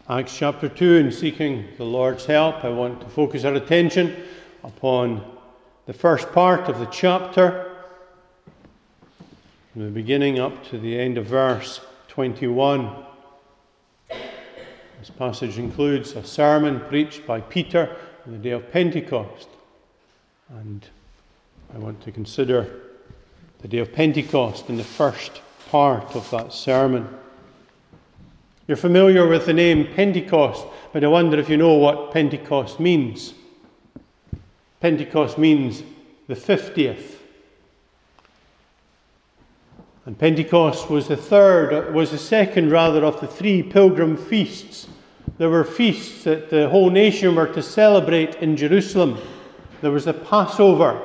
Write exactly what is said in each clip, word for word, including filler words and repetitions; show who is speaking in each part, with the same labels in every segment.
Speaker 1: Acts chapter two, in seeking the Lord's help, I want to focus our attention upon the first part of the chapter, from the beginning up to the end of verse twenty-one. This passage includes a sermon preached by Peter on the day of Pentecost, and I want to consider the day of Pentecost in the first part of that sermon. You're familiar with the name Pentecost, but I wonder if you know what Pentecost means. Pentecost means the fiftieth. And Pentecost was the third, was the second rather, of the three pilgrim feasts. There were feasts that the whole nation were to celebrate in Jerusalem. There was the Passover.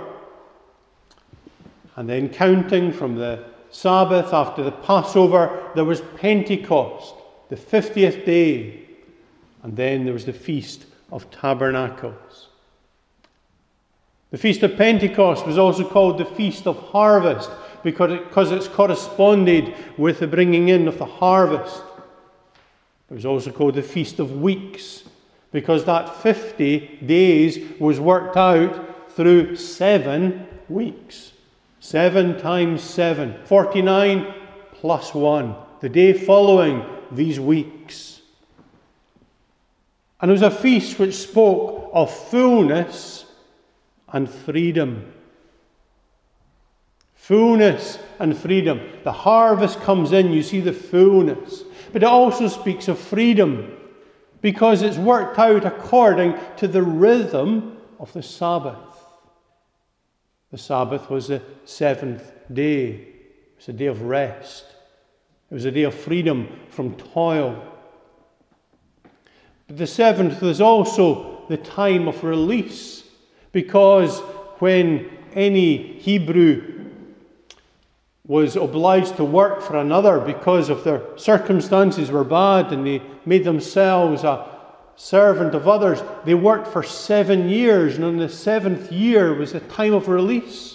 Speaker 1: And then counting from the Sabbath after the Passover, there was Pentecost, the fiftieth day, and then there was the Feast of Tabernacles. The Feast of Pentecost was also called the Feast of Harvest because, it, because it's corresponded with the bringing in of the harvest. It was also called the Feast of Weeks because that fifty days was worked out through seven weeks. Seven times seven, forty-nine plus one, the day following these weeks. And it was a feast which spoke of fullness and freedom. Fullness and freedom. The harvest comes in, you see the fullness. But it also speaks of freedom because it's worked out according to the rhythm of the Sabbath. The Sabbath was the seventh day. It was a day of rest. It was a day of freedom from toil. But the seventh was also the time of release, because when any Hebrew was obliged to work for another because of their circumstances were bad and they made themselves a servant of others, they worked for seven years, and on the seventh year was a time of release.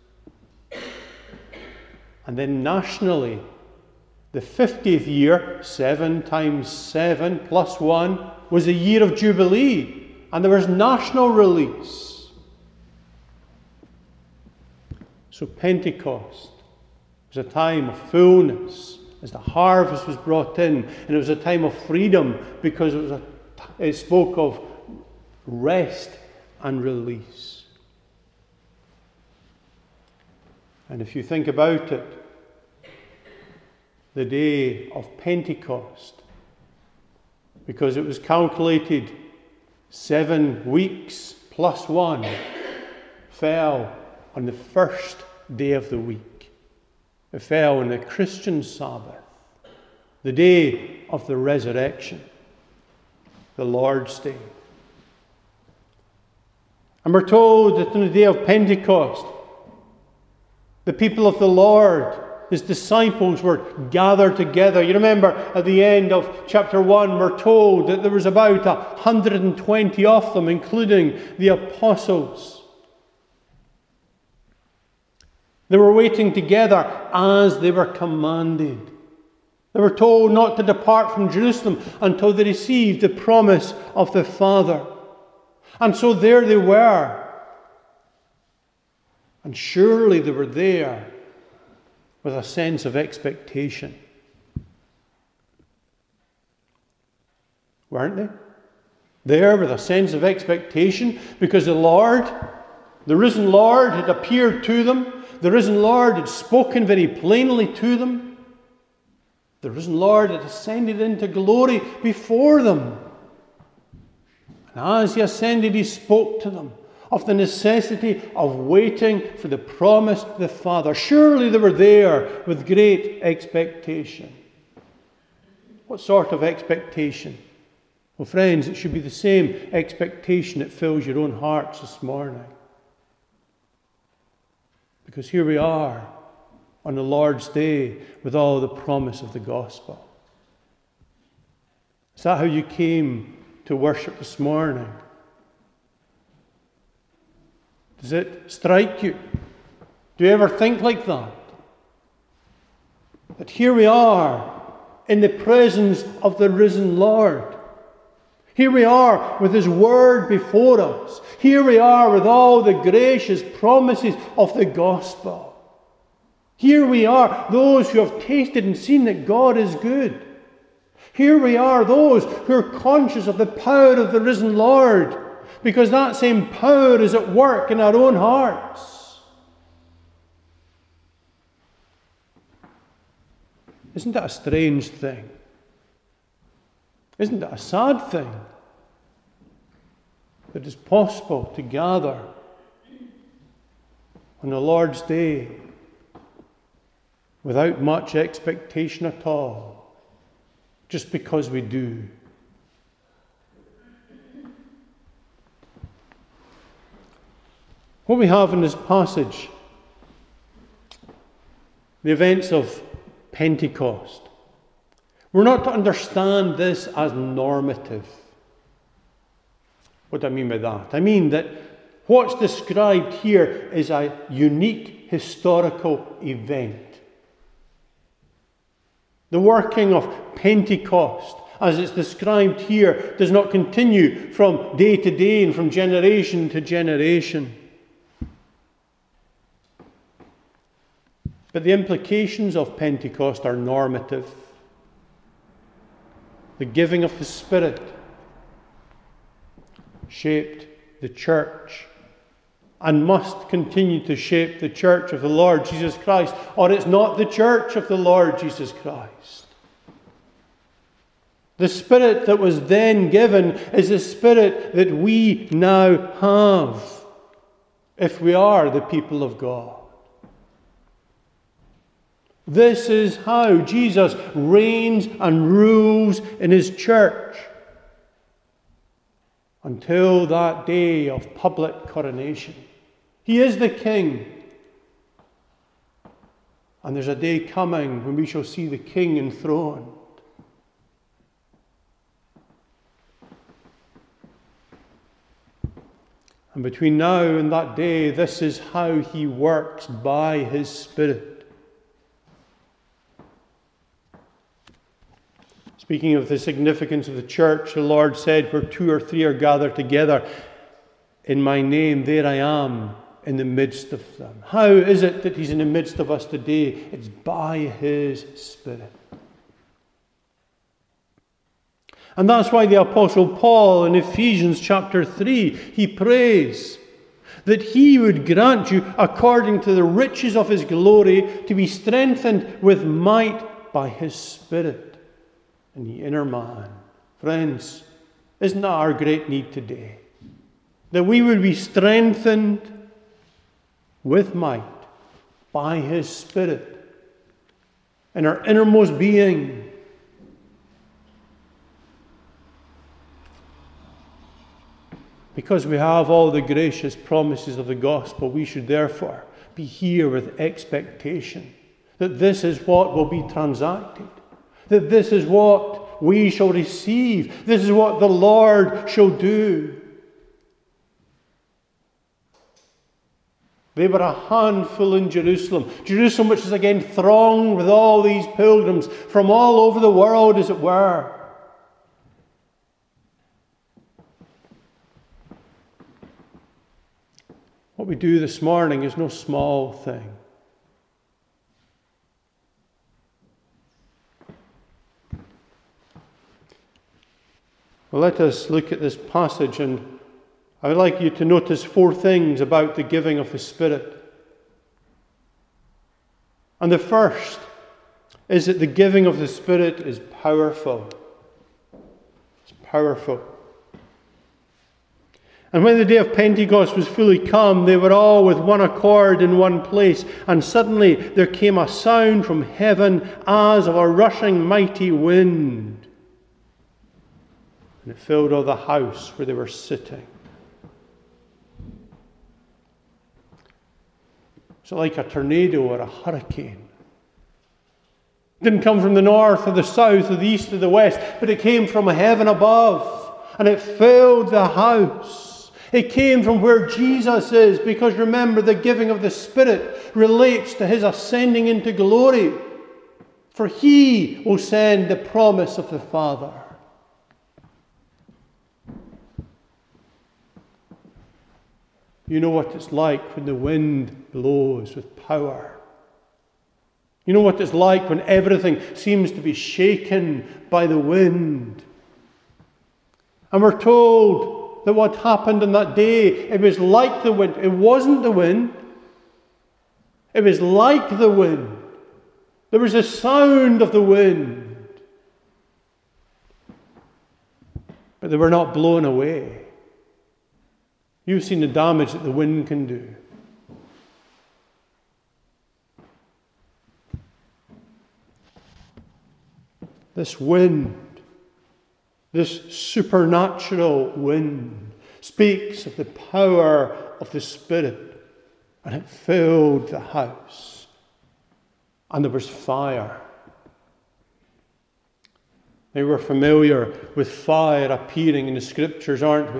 Speaker 1: And then nationally, the fiftieth year, seven times seven plus one, was a year of Jubilee. And there was national release. So Pentecost was a time of fullness as the harvest was brought in. And it was a time of freedom because it, was a, it spoke of rest and release. And if you think about it, the day of Pentecost, because it was calculated seven weeks plus one, fell on the first day of the week. It fell on the Christian Sabbath, the day of the resurrection, the Lord's Day. And we're told that on the day of Pentecost, the people of the Lord, His disciples, were gathered together. You remember at the end of chapter one, we're told that there was about one hundred twenty of them, including the apostles. They were waiting together as they were commanded. They were told not to depart from Jerusalem until they received the promise of the Father. And so there they were. And surely they were there with a sense of expectation. Weren't they? There with a sense of expectation because the Lord, the risen Lord, had appeared to them. The risen Lord had spoken very plainly to them. The risen Lord had ascended into glory before them. And as He ascended, He spoke to them of the necessity of waiting for the promise of the Father. Surely they were there with great expectation. What sort of expectation? Well, friends, it should be the same expectation that fills your own hearts this morning. Because here we are on the Lord's Day with all the promise of the gospel. Is that how you came to worship this morning? Does it strike you? Do you ever think like that? That here we are in the presence of the risen Lord. Here we are with His Word before us. Here we are with all the gracious promises of the gospel. Here we are, those who have tasted and seen that God is good. Here we are, those who are conscious of the power of the risen Lord, because that same power is at work in our own hearts. Isn't that a strange thing? Isn't it a sad thing that it's possible to gather on the Lord's Day without much expectation at all, just because we do? What we have in this passage, the events of Pentecost, we're not to understand this as normative. What do I mean by that? I mean that what's described here is a unique historical event. The working of Pentecost, as it's described here, does not continue from day to day and from generation to generation. But the implications of Pentecost are normative. The giving of the Spirit shaped the church and must continue to shape the church of the Lord Jesus Christ, or it's not the church of the Lord Jesus Christ. The Spirit that was then given is the Spirit that we now have, if we are the people of God. This is how Jesus reigns and rules in His church until that day of public coronation. He is the King. And there's a day coming when we shall see the King enthroned. And between now and that day, this is how He works by His Spirit. Speaking of the significance of the church, the Lord said, where two or three are gathered together in my name, there I am in the midst of them. How is it that He's in the midst of us today? It's by His Spirit. And that's why the Apostle Paul in Ephesians chapter three, he prays that He would grant you, according to the riches of His glory, to be strengthened with might by His Spirit in the inner man. Friends, isn't that our great need today? That we would be strengthened with might by His Spirit in our innermost being. Because we have all the gracious promises of the gospel, we should therefore be here with expectation that this is what will be transacted. That this is what we shall receive. This is what the Lord shall do. They were a handful in Jerusalem. Jerusalem, which is again thronged with all these pilgrims from all over the world, as it were. What we do this morning is no small thing. Well, let us look at this passage, and I would like you to notice four things about the giving of the Spirit. And the first is that the giving of the Spirit is powerful. It's powerful. And when the day of Pentecost was fully come, they were all with one accord in one place, and suddenly there came a sound from heaven as of a rushing mighty wind. And it filled all the house where they were sitting. So like a tornado or a hurricane. It didn't come from the north or the south or the east or the west, but it came from heaven above. And it filled the house. It came from where Jesus is, because remember, the giving of the Spirit relates to His ascending into glory. For He will send the promise of the Father. You know what it's like when the wind blows with power. You know what it's like when everything seems to be shaken by the wind. And we're told that what happened on that day, it was like the wind. It wasn't the wind. It was like the wind. There was a sound of the wind. But they were not blown away. You've seen the damage that the wind can do. This wind, this supernatural wind, speaks of the power of the Spirit, and it filled the house, and there was fire. They were familiar with fire appearing in the Scriptures, aren't we?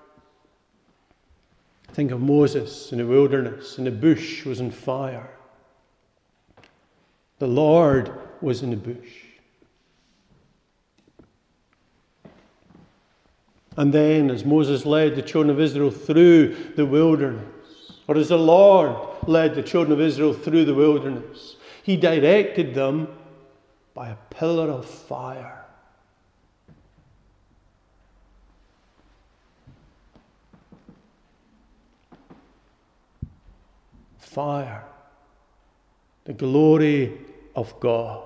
Speaker 1: Think of Moses in the wilderness, and the bush was on fire. The Lord was in the bush. And then, as Moses led the children of Israel through the wilderness, or as the Lord led the children of Israel through the wilderness, He directed them by a pillar of fire. Fire, the glory of God.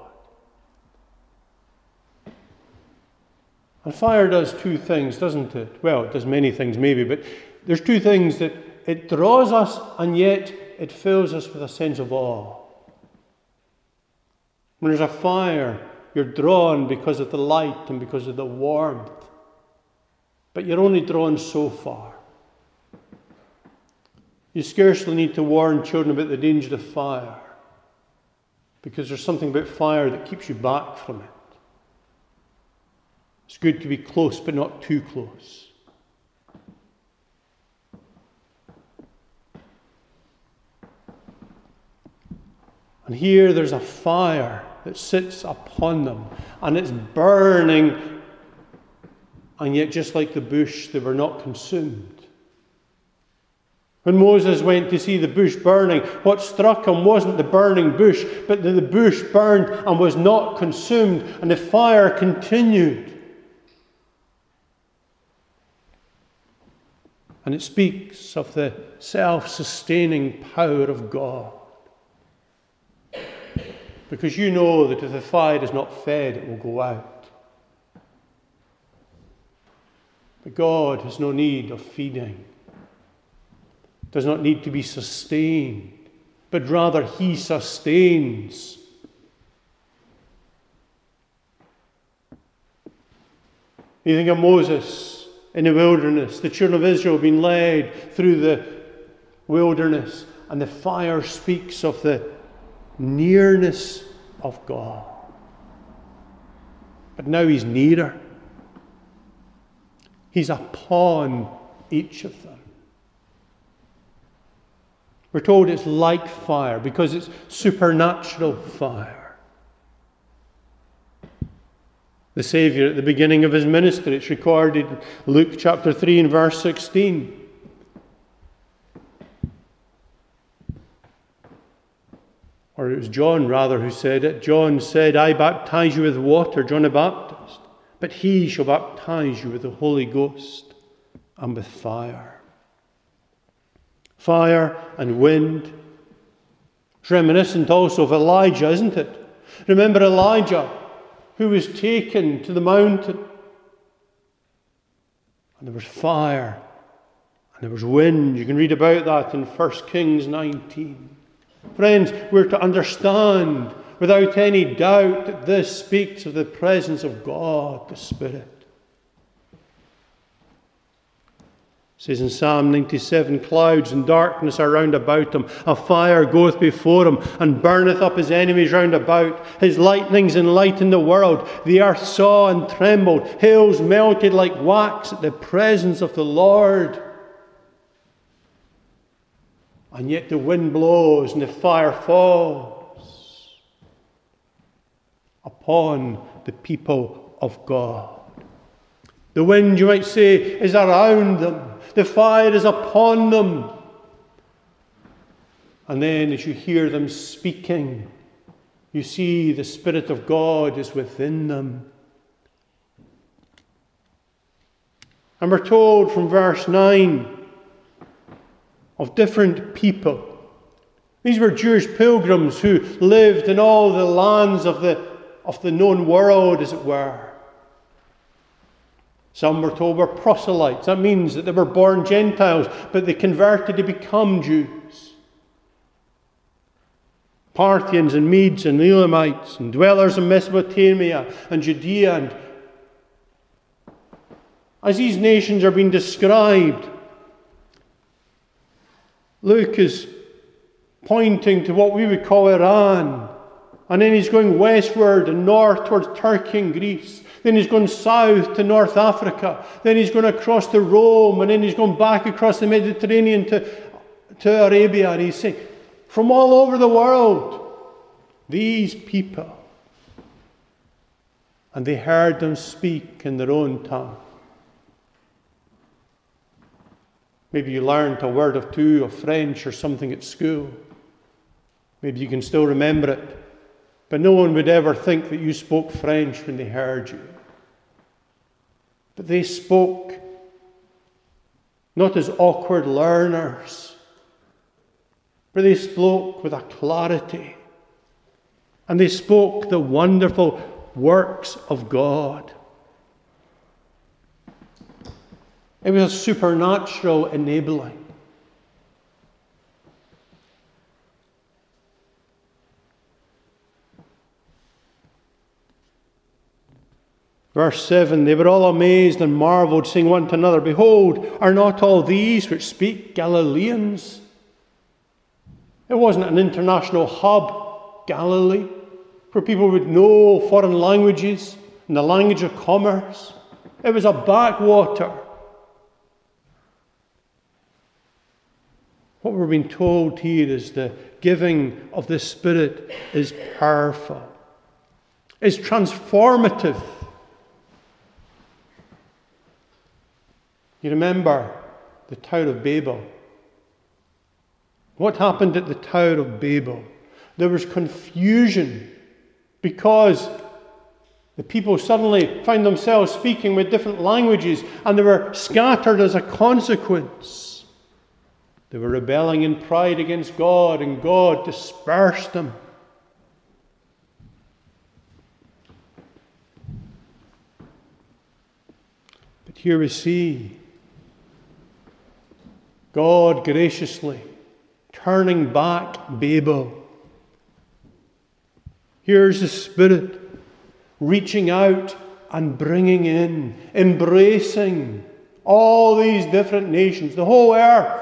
Speaker 1: And fire does two things, doesn't it? Well, it does many things maybe, but there's two things: that it draws us and yet it fills us with a sense of awe. When there's a fire, you're drawn because of the light and because of the warmth. But you're only drawn so far. You scarcely need to warn children about the danger of fire, because there's something about fire that keeps you back from it. It's good to be close, but not too close. And here there's a fire that sits upon them, and it's burning, and yet just like the bush, they were not consumed. When Moses went to see the bush burning, what struck him wasn't the burning bush, but that the bush burned and was not consumed, and the fire continued. And it speaks of the self-sustaining power of God. Because you know that if the fire is not fed, it will go out. But God has no need of feeding. Does not need to be sustained, but rather He sustains. You think of Moses in the wilderness. The children of Israel have been led through the wilderness, and the fire speaks of the nearness of God. But now He's nearer. He's upon each of them. We're told it's like fire because it's supernatural fire. The Saviour, at the beginning of His ministry, it's recorded in Luke chapter three and verse sixteen. Or it was John, rather, who said it. John said, I baptize you with water, John the Baptist, but He shall baptize you with the Holy Ghost and with fire. Fire and wind. It's reminiscent also of Elijah, isn't it? Remember Elijah, who was taken to the mountain. And there was fire and there was wind. You can read about that in First Kings nineteen. Friends, we're to understand without any doubt that this speaks of the presence of God, the Spirit. It says in Psalm ninety-seven, clouds and darkness are round about him. A fire goeth before him, and burneth up his enemies round about. His lightnings enlighten the world. The earth saw and trembled. Hills melted like wax at the presence of the Lord. And yet the wind blows and the fire falls upon the people of God. The wind, you might say, is around them. The fire is upon them. And then as you hear them speaking, you see the Spirit of God is within them. And we're told from verse nine of different people. These were Jewish pilgrims who lived in all the lands of the, of the known world, as it were. Some we're told were proselytes. That means that they were born Gentiles, but they converted to become Jews. Parthians and Medes and Elamites and dwellers in Mesopotamia and Judea. And as these nations are being described, Luke is pointing to what we would call Iran. And then he's going westward and north towards Turkey and Greece. Then he's going south to North Africa. Then he's going across to Rome. And then he's going back across the Mediterranean to, to Arabia. And he's saying, from all over the world, these people. And they heard them speak in their own tongue. Maybe you learned a word or two of French or something at school. Maybe you can still remember it. But no one would ever think that you spoke French when they heard you. But they spoke not as awkward learners, but they spoke with a clarity. And they spoke the wonderful works of God. It was a supernatural enabling. Verse seven, they were all amazed and marveled, saying one to another, behold, are not all these which speak Galileans? It wasn't an international hub, Galilee, where people would know foreign languages and the language of commerce. It was a backwater. What we're being told here is the giving of the Spirit is powerful. It's transformative. You remember the Tower of Babel. What happened at the Tower of Babel? There was confusion because the people suddenly found themselves speaking with different languages and they were scattered as a consequence. They were rebelling in pride against God and God dispersed them. But here we see God graciously turning back Babel. Here's the Spirit reaching out and bringing in, embracing all these different nations, the whole earth,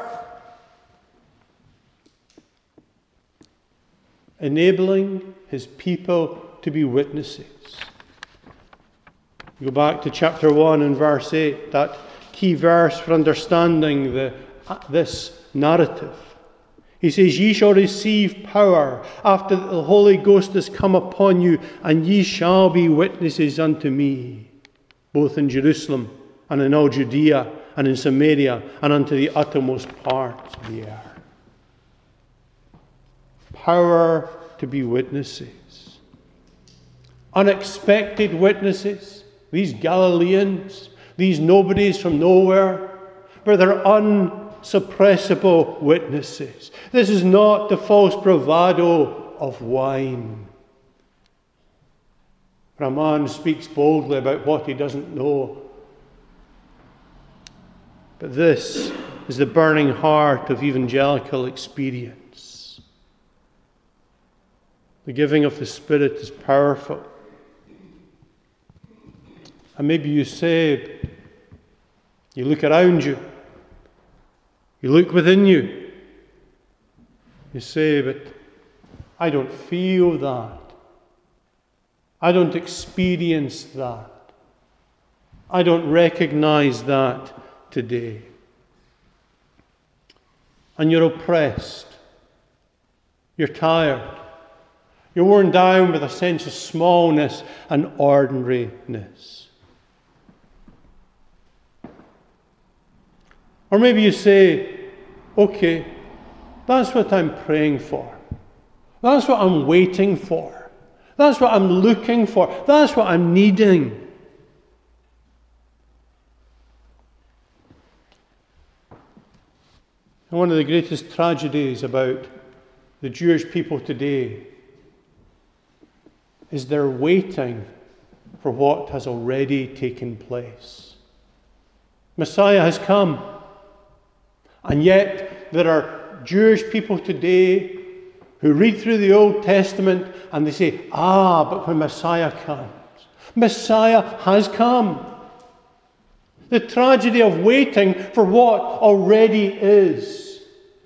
Speaker 1: enabling His people to be witnesses. You go back to chapter one and verse eight, that key verse for understanding the this narrative. He says, ye shall receive power after the Holy Ghost has come upon you, and ye shall be witnesses unto me, both in Jerusalem and in all Judea and in Samaria and unto the uttermost parts of the earth. Power to be witnesses. Unexpected witnesses. These Galileans, these nobodies from nowhere, but they're unsuppressible witnesses. This is not the false bravado of wine, where a man speaks boldly about what he doesn't know. But this is the burning heart of evangelical experience. The giving of the Spirit is powerful. And maybe you say, you look around you, you look within you, you say, but I don't feel that. I don't experience that. I don't recognize that today. And you're oppressed. You're tired. You're worn down with a sense of smallness and ordinariness. Or maybe you say, okay, That's what I'm praying for. That's what I'm waiting for. That's what I'm looking for. That's what I'm needing. And one of the greatest tragedies about the Jewish people today is they're waiting for what has already taken place. Messiah has come. And yet there are Jewish people today who read through the Old Testament and they say, ah, but when Messiah comes, Messiah has come. The tragedy of waiting for what already is.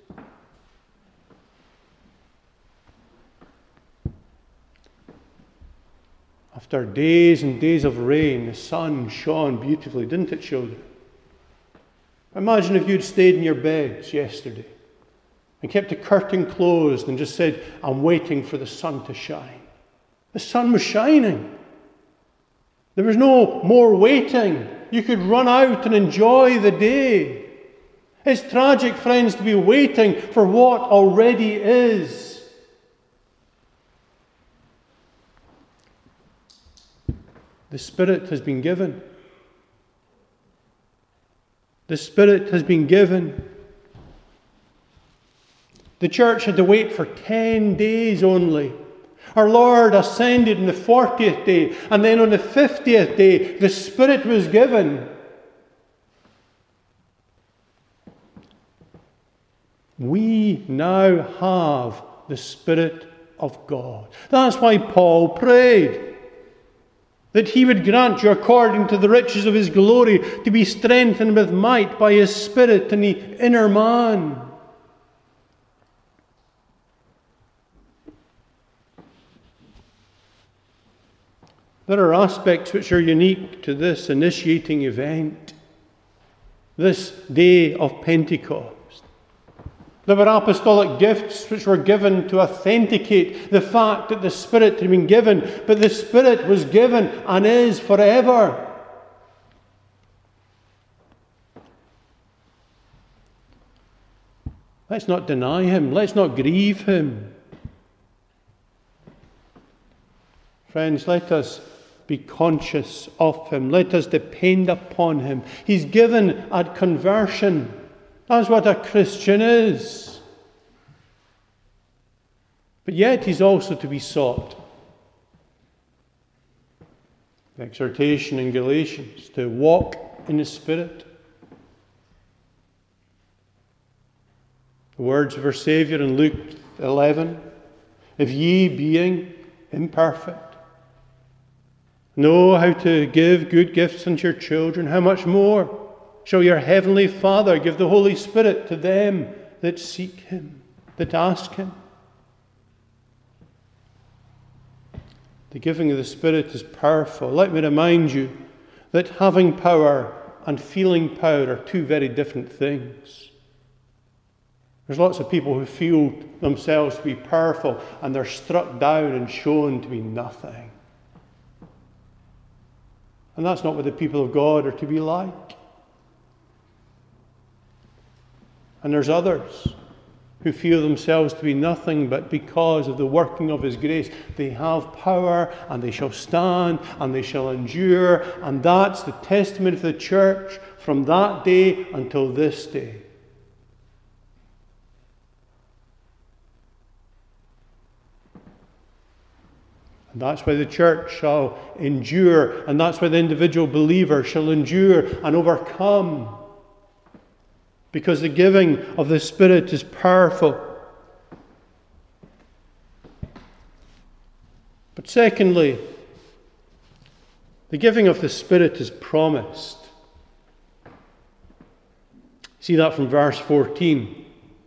Speaker 1: After days and days of rain, the sun shone beautifully, didn't it, children? Imagine if you'd stayed in your beds yesterday and kept the curtain closed and just said, I'm waiting for the sun to shine. The sun was shining. There was no more waiting. You could run out and enjoy the day. It's tragic, friends, to be waiting for what already is. The Spirit has been given. The Spirit has been given. The church had to wait for ten days only. Our Lord ascended on the fortieth day, and then on the fiftieth day, the Spirit was given. We now have the Spirit of God. That's why Paul prayed that he would grant you, according to the riches of his glory, to be strengthened with might by his Spirit in the inner man. There are aspects which are unique to this initiating event, this day of Pentecost. There were apostolic gifts which were given to authenticate the fact that the Spirit had been given, but the Spirit was given and is forever. Let's not deny Him. Let's not grieve Him. Friends, let us be conscious of Him. Let us depend upon Him. He's given at conversion. That's what a Christian is. But yet He's also to be sought. The exhortation in Galatians to walk in the Spirit. The words of our Saviour in Luke eleven, if ye, being imperfect, know how to give good gifts unto your children, how much more shall your heavenly Father give the Holy Spirit to them that seek Him, that ask Him? The giving of the Spirit is powerful. Let me remind you that having power and feeling power are two very different things. There's lots of people who feel themselves to be powerful and they're struck down and shown to be nothing. And that's not what the people of God are to be like. And there's others who feel themselves to be nothing, but because of the working of His grace, they have power and they shall stand and they shall endure. And that's the testimony of the church from that day until this day. And that's why the church shall endure, and that's why the individual believer shall endure and overcome. Because the giving of the Spirit is powerful. But secondly, the giving of the Spirit is promised. See that from verse fourteen.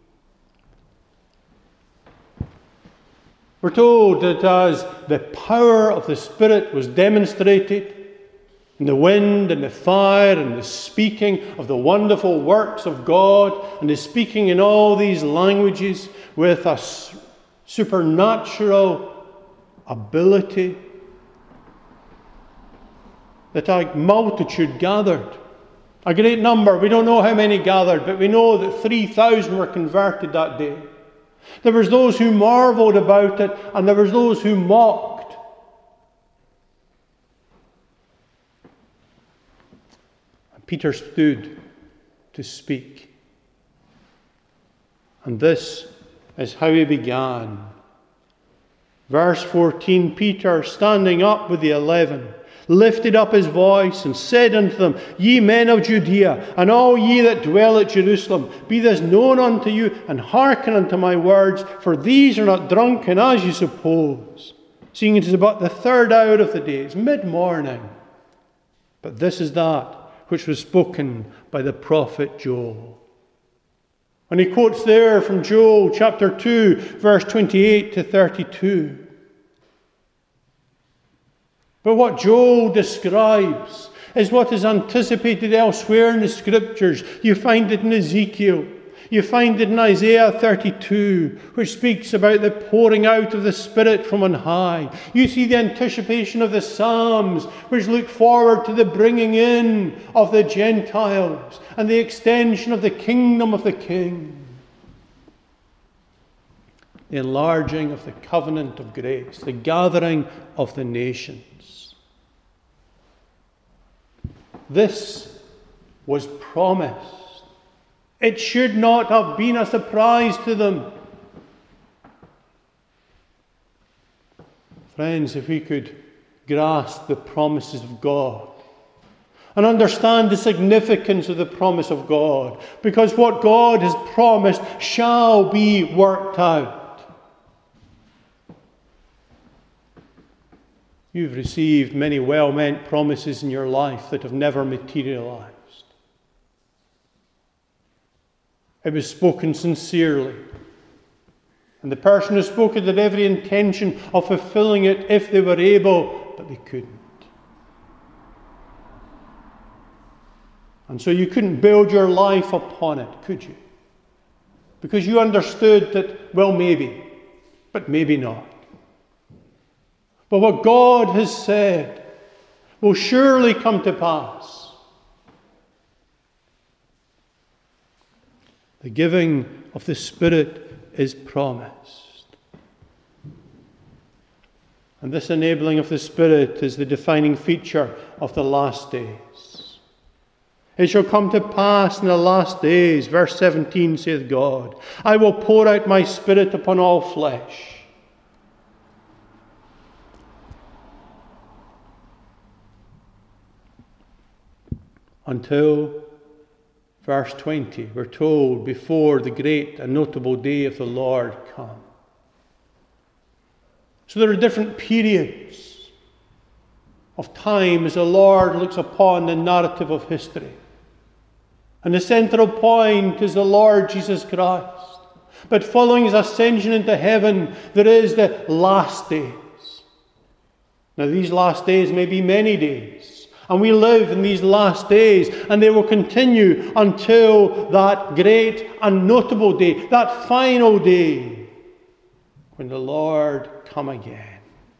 Speaker 1: We're told that as the power of the Spirit was demonstrated in the wind and the fire and the speaking of the wonderful works of God and the speaking in all these languages with a supernatural ability, that a multitude gathered. A great number. We don't know how many gathered, but we know that three thousand were converted that day. There was those who marveled about it, and there was those who mocked. And Peter stood to speak. And this is how he began. Verse fourteen, Peter, standing up with the eleven, lifted up his voice and said unto them, Ye men of Judea, and all ye that dwell at Jerusalem, be this known unto you, and hearken unto my words, for these are not drunken as you suppose, seeing it is about the third hour of the day, it's mid-morning. But this is that which was spoken by the prophet Joel. And he quotes there from Joel chapter two, verse twenty-eight to thirty-two. But what Joel describes is what is anticipated elsewhere in the Scriptures. You find it in Ezekiel. You find it in Isaiah thirty-two, which speaks about the pouring out of the Spirit from on high. You see the anticipation of the Psalms, which look forward to the bringing in of the Gentiles and the extension of the kingdom of the King. The enlarging of the covenant of grace, the gathering of the nations. This was promised. It should not have been a surprise to them. Friends, if we could grasp the promises of God and understand the significance of the promise of God, because what God has promised shall be worked out. You've received many well-meant promises in your life that have never materialized. It was spoken sincerely. And the person who spoke it had every intention of fulfilling it if they were able, but they couldn't. And so you couldn't build your life upon it, could you? Because you understood that, well, maybe, but maybe not. But what God has said will surely come to pass. The giving of the Spirit is promised. And this enabling of the Spirit is the defining feature of the last days. It shall come to pass in the last days, verse seventeen saith God, I will pour out my Spirit upon all flesh. Until, verse twenty, we're told, before the great and notable day of the Lord come. So there are different periods of time as the Lord looks upon the narrative of history. And the central point is the Lord Jesus Christ. But following his ascension into heaven, there is the last days. Now these last days may be many days. And we live in these last days, and they will continue until that great and notable day, that final day, when the Lord come again.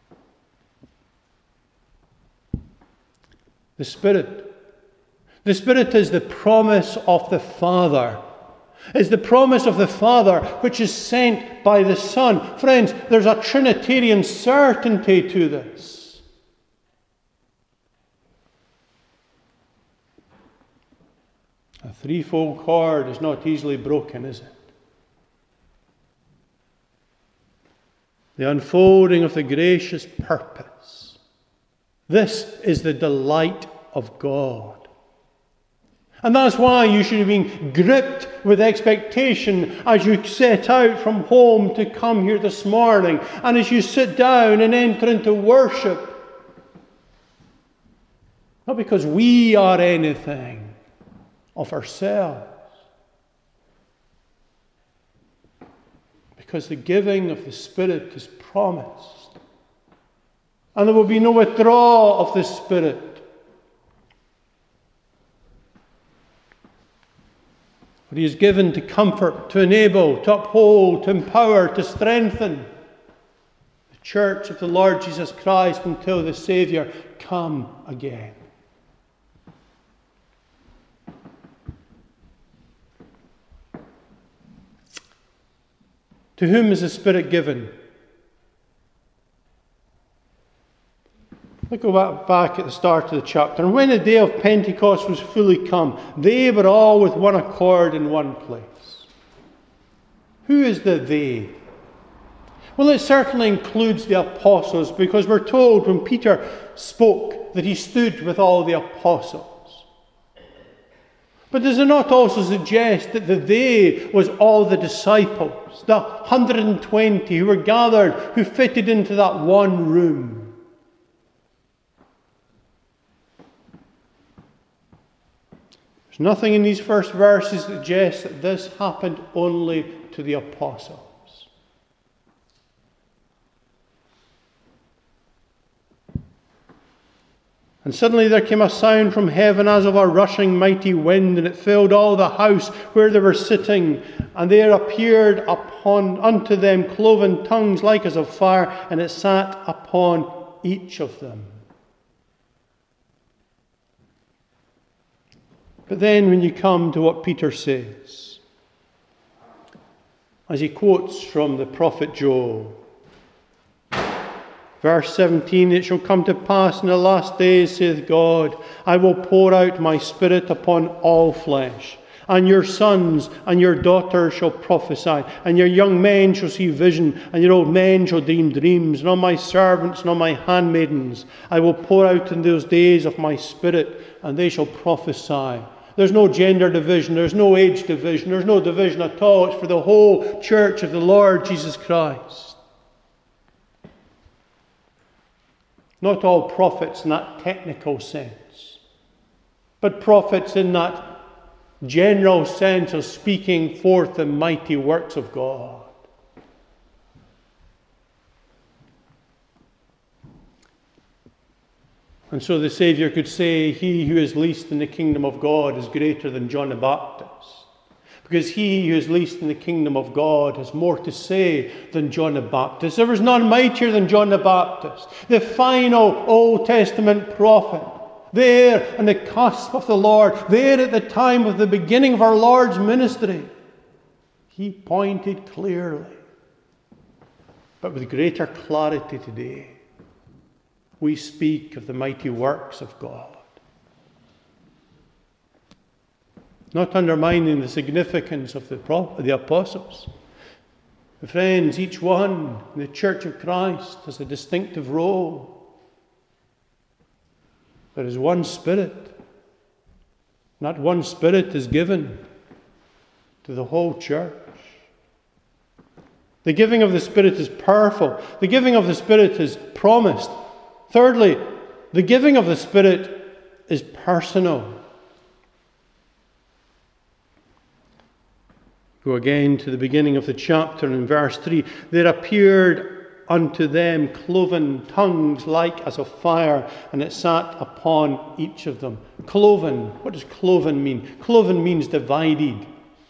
Speaker 1: The Spirit. The Spirit is the promise of the Father. Is the promise of the Father which is sent by the Son. Friends, there's a Trinitarian certainty to this. A threefold cord is not easily broken, is it? The unfolding of the gracious purpose. This is the delight of God. And that's why you should have been gripped with expectation as you set out from home to come here this morning, and as you sit down and enter into worship. Not because we are anything of ourselves, because the giving of the Spirit is promised, and there will be no withdrawal of the Spirit. But he is given to comfort, to enable, to uphold, to empower, to strengthen the church of the Lord Jesus Christ until the Saviour come again. To whom is the Spirit given? Look back at the start of the chapter. And when the day of Pentecost was fully come, they were all with one accord in one place. Who is the they? Well, it certainly includes the apostles, because we're told when Peter spoke that he stood with all the apostles. But does it not also suggest that the they was all the disciples, the one hundred twenty who were gathered, who fitted into that one room? There's nothing in these first verses that suggests that this happened only to the apostles. And suddenly there came a sound from heaven as of a rushing mighty wind, and it filled all the house where they were sitting. And there appeared upon unto them cloven tongues like as of fire, and it sat upon each of them. But then when you come to what Peter says, as he quotes from the prophet Joel, verse seventeen, it shall come to pass in the last days, saith God, I will pour out my Spirit upon all flesh, and your sons and your daughters shall prophesy, and your young men shall see vision, and your old men shall dream dreams, and on my servants and on my handmaidens I will pour out in those days of my Spirit, and they shall prophesy. There's no gender division, there's no age division, there's no division at all. It's for the whole church of the Lord Jesus Christ. Not all prophets in that technical sense, but prophets in that general sense of speaking forth the mighty works of God. And so the Saviour could say, he who is least in the kingdom of God is greater than John the Baptist. Because he who is least in the kingdom of God has more to say than John the Baptist. There was none mightier than John the Baptist, the final Old Testament prophet, there on the cusp of the Lord, there at the time of the beginning of our Lord's ministry. He pointed clearly, but with greater clarity today. We speak of the mighty works of God. Not undermining the significance of the, of the apostles. The friends, each one in the Church of Christ has a distinctive role. There is one Spirit. And that one Spirit is given to the whole church. The giving of the Spirit is powerful. The giving of the Spirit is promised. Thirdly, the giving of the Spirit is personal. Go again to the beginning of the chapter in verse three. There appeared unto them cloven tongues like as of fire, and it sat upon each of them. Cloven. What does cloven mean? Cloven means divided.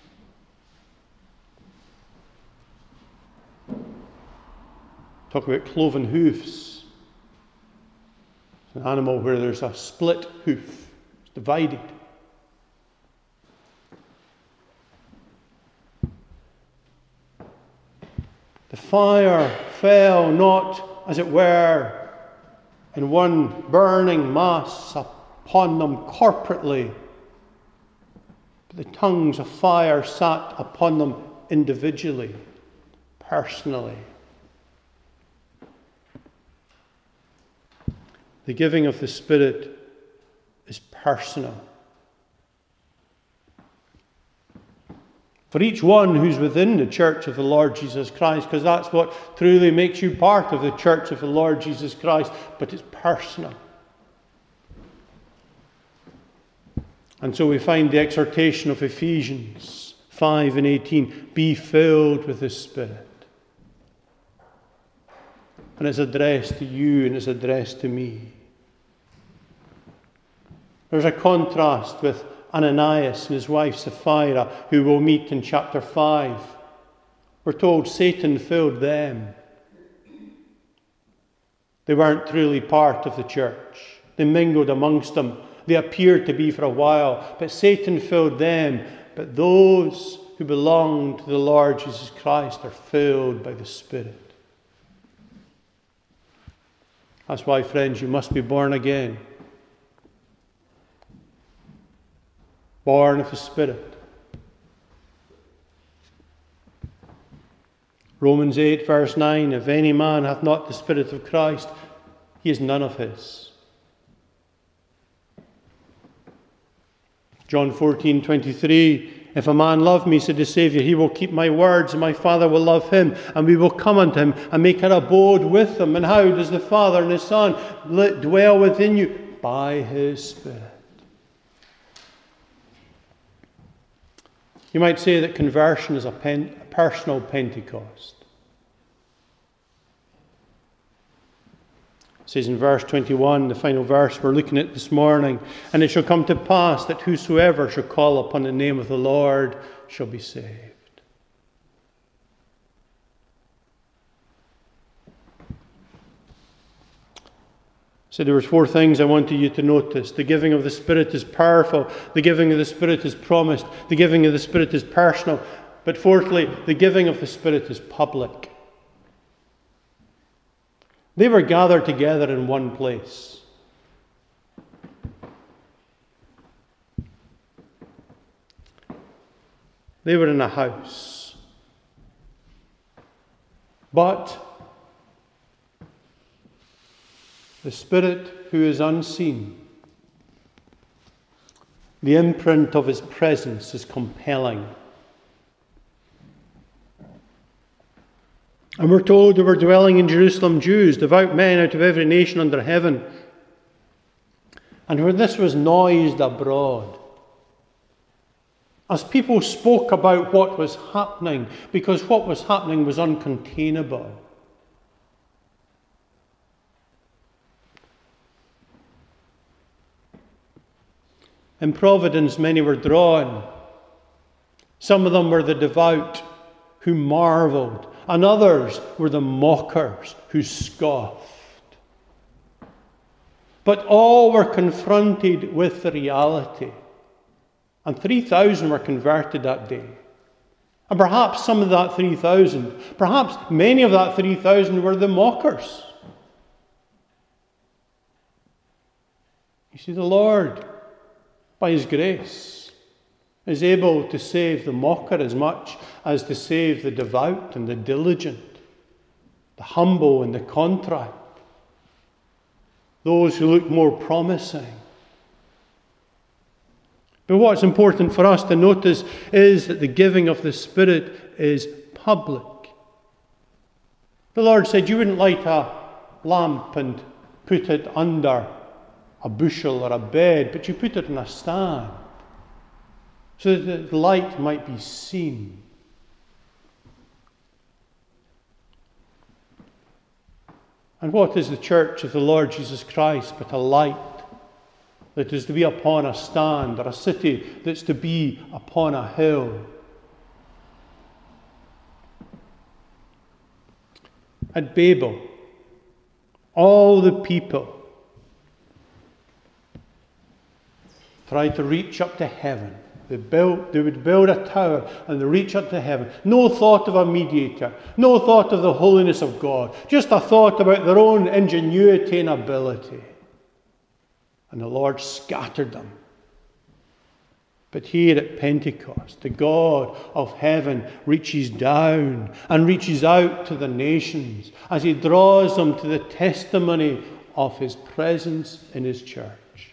Speaker 1: Talk about cloven hoofs. It's an animal where there's a split hoof. It's divided. The fire fell not, as it were, in one burning mass upon them corporately, but the tongues of fire sat upon them individually, personally. The giving of the Spirit is personal. For each one who's within the church of the Lord Jesus Christ, because that's what truly makes you part of the church of the Lord Jesus Christ, but it's personal. And so we find the exhortation of Ephesians five and eighteen, be filled with the Spirit. And it's addressed to you and it's addressed to me. There's a contrast with Ananias and his wife Sapphira, who we'll meet in chapter five. We're told Satan filled them. They weren't truly part of the church. They mingled amongst them. They appeared to be for a while, but Satan filled them. But those who belong to the Lord Jesus Christ are filled by the Spirit. That's why, friends, you must be born again. Born of the Spirit. Romans eight, verse nine, if any man hath not the Spirit of Christ, he is none of his. John fourteen, twenty-three, if a man love me, said the Saviour, he will keep my words, and my Father will love him, and we will come unto him and make our abode with him. And how does the Father and the Son dwell within you? By his Spirit. You might say that conversion is a, pen, a personal Pentecost. It says in verse twenty-one, the final verse we're looking at this morning, and it shall come to pass that whosoever shall call upon the name of the Lord shall be saved. So there were four things I wanted you to notice. The giving of the Spirit is powerful. The giving of the Spirit is promised. The giving of the Spirit is personal. But fourthly, the giving of the Spirit is public. They were gathered together in one place. They were in a house. But the Spirit who is unseen, the imprint of his presence is compelling. And we're told there were dwelling in Jerusalem Jews, devout men out of every nation under heaven. And when this was noised abroad, as people spoke about what was happening, because what was happening was uncontainable. In Providence, many were drawn. Some of them were the devout who marveled, and others were the mockers who scoffed. But all were confronted with the reality. And three thousand were converted that day. And perhaps some of that three thousand, perhaps many of that three thousand were the mockers. You see, the Lord, by his grace, is able to save the mocker as much as to save the devout and the diligent, the humble and the contrite, those who look more promising. But what's important for us to notice is that the giving of the Spirit is public. The Lord said you wouldn't light a lamp and put it under a bushel or a bed, but you put it in a stand so that the light might be seen. And what is the church of the Lord Jesus Christ but a light that is to be upon a stand, or a city that's to be upon a hill? At Babel, all the people tried to reach up to heaven. They built, they would build a tower and they reach up to heaven. No thought of a mediator. No thought of the holiness of God. Just a thought about their own ingenuity and ability. And the Lord scattered them. But here at Pentecost, the God of heaven reaches down and reaches out to the nations as he draws them to the testimony of his presence in his church.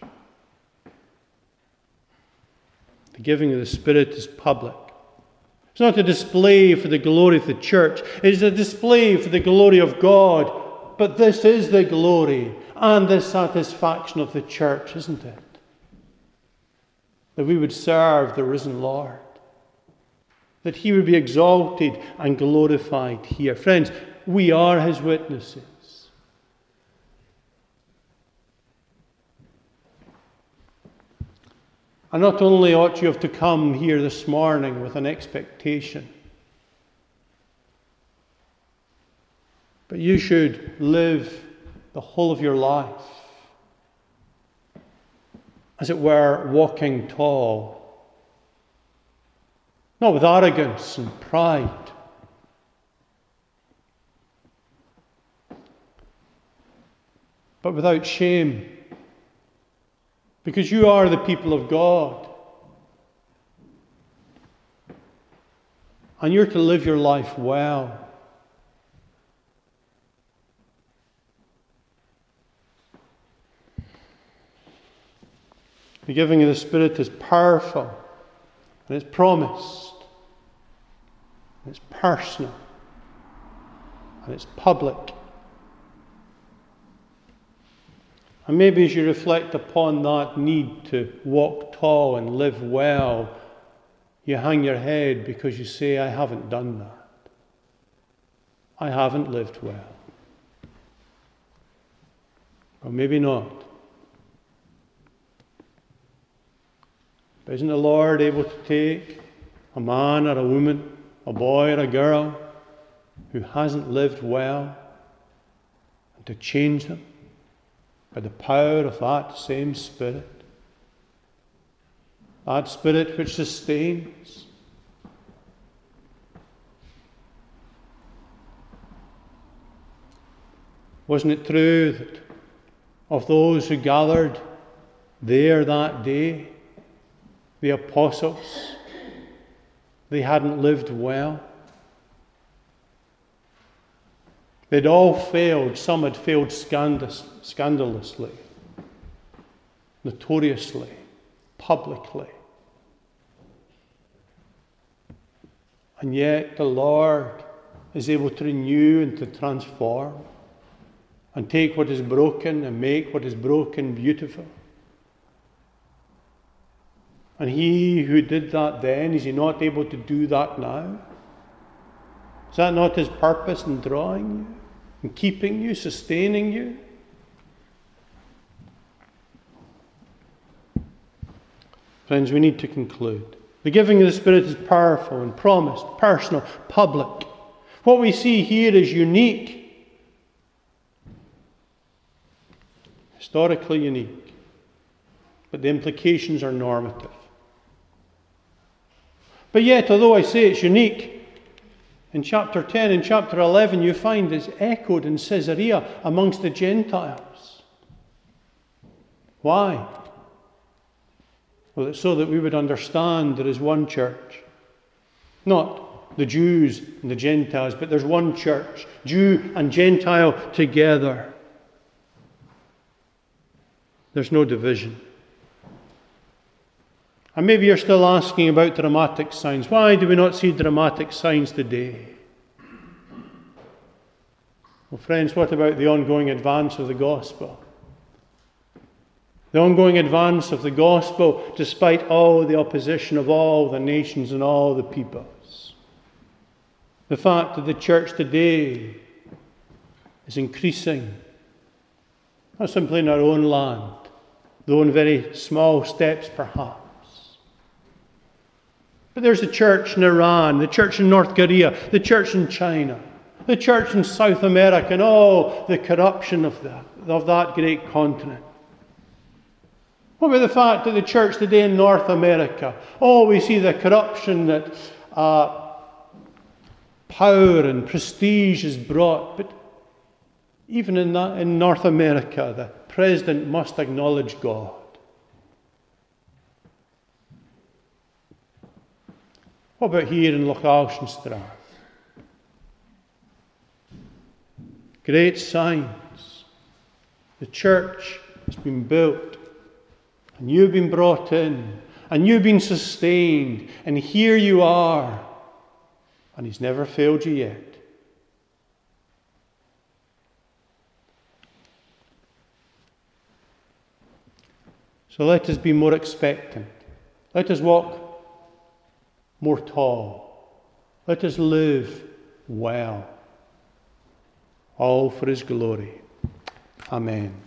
Speaker 1: The giving of the Spirit is public. It's not a display for the glory of the church. It's a display for the glory of God. But this is the glory and the satisfaction of the church, isn't it? That we would serve the risen Lord. That he would be exalted and glorified here. Friends, we are his witnesses. And not only ought you have to come here this morning with an expectation, but you should live the whole of your life, as it were, walking tall. not with arrogance and pride, but without shame, because you are the people of God. And you're to live your life well. The giving of the Spirit is powerful, and it's promised, and it's personal, and it's public. And maybe as you reflect upon that need to walk tall and live well, you hang your head because you say, I haven't done that. I haven't lived well. Or maybe not. But isn't the Lord able to take a man or a woman, a boy or a girl who hasn't lived well and to change them by the power of that same Spirit? That Spirit which sustains. Wasn't it true that of those who gathered there that day, the apostles, they hadn't lived well? They'd all failed. Some had failed scandalous, scandalously, notoriously, publicly. And yet the Lord is able to renew and to transform and take what is broken and make what is broken beautiful. And He who did that then, is He not able to do that now? Is that not His purpose in drawing you, in keeping you, sustaining you? Friends, we need to conclude. The giving of the Spirit is powerful and promised, personal, public. What we see here is unique, historically unique, but the implications are normative. But yet, although I say it's unique, in chapter ten and chapter eleven you find it's echoed in Caesarea amongst the Gentiles. Why? Well, it's so that we would understand there is one church. Not the Jews and the Gentiles, but there's one church, Jew and Gentile together. There's no division. And maybe you're still asking about dramatic signs. Why do we not see dramatic signs today? Well, friends, what about the ongoing advance of the gospel? The ongoing advance of the gospel despite all the opposition of all the nations and all the peoples. The fact that the church today is increasing, not simply in our own land, though in very small steps perhaps. But there's the church in Iran, the church in North Korea, the church in China, the church in South America, and all the corruption of that, of that great continent. What about the fact that the church today in North America, oh, we see the corruption that uh, power and prestige is brought, but even in, that, in North America, the president must acknowledge God. What about here in Lochausenstrath? Great signs. The church has been built, and you've been brought in, and you've been sustained, and here you are, and He's never failed you yet. So let us be more expectant. Let us walk more tall. Let us live well. All for His glory. Amen.